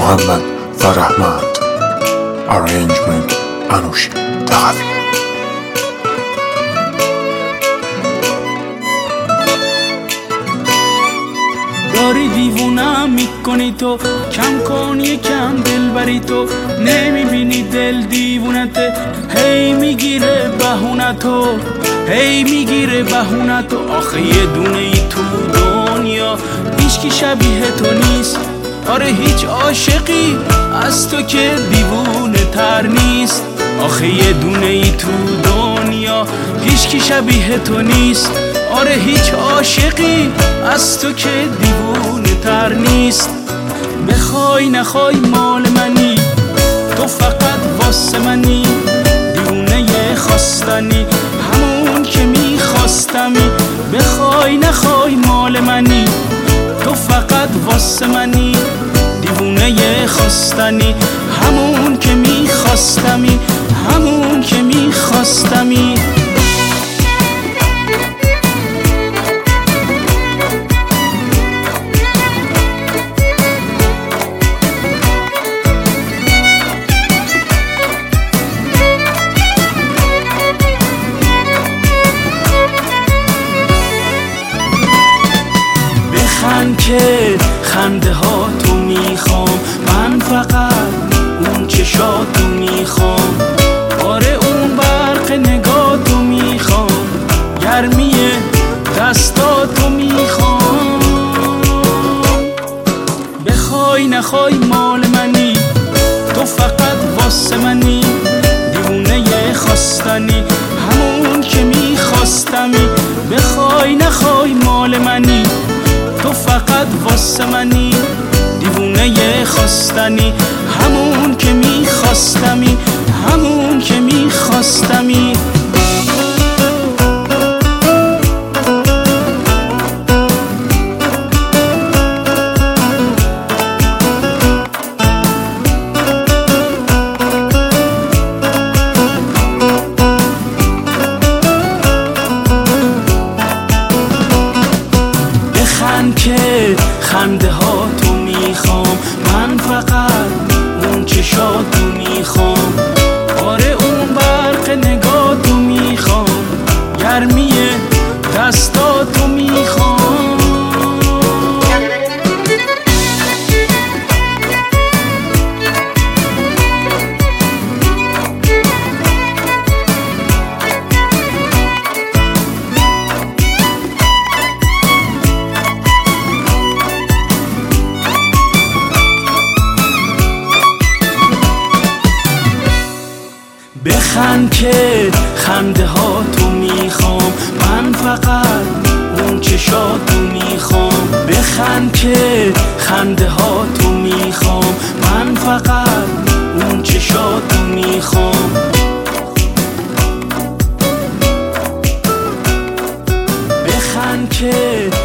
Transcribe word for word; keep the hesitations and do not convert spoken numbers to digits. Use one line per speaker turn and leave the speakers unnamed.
Muhammad the Rahmat. Arrangement Anush Taqavi.
داری دیوونم میکنی تو، کم کن یکم دل بری تو، نمیبینی دل دیوونته، هی میگیره بهونتو، هی میگیره بهونتو. آخه یه دونه ای تو دنیا هیچکی شبیه تو نیست، آره هیچ عاشقی از تو که دیوونه تر نیست. آخه یه دونه ای تو دنیا هیچکی شبیه تو نیست، آره هیچ عاشقی از تو که دیوونه تر نیست. بخوای نخوای مال منی، تو فقط واسه منی، دیوونه خواستنی، همون که میخواستمی. بخوای نخوای مال منی، تو فقط واسه منی، دیوونه خواستنی، همون که میخواستمی، همون که میخواستمی. بخند که خنده ها تو میخوام، من فقط اون چشاتو میخوام، آره اون برق نگاتو میخوام، گرمی دستاتو میخوام. بخوای نخوای مال منی، تو فقط واسه منی، دیوونه خواستنی، همون که میخواستمی. بخوای نخوای مال منی، تو فقط واسه منی، دیوونه خواستنی، همون که میخواستمی، همون که میخواستمی. بخند که خنده ها تو میخوام، من فقط اون چشاتو میخوام، آره اون برق نگاتو میخوام، گرمی دستاتو میخوام. بخند که خنده ها تو میخوام، من فقط اون چشاتو میخوام. بخند که خنده ها تو میخوام، من فقط اون چشاتو میخوام. بخند که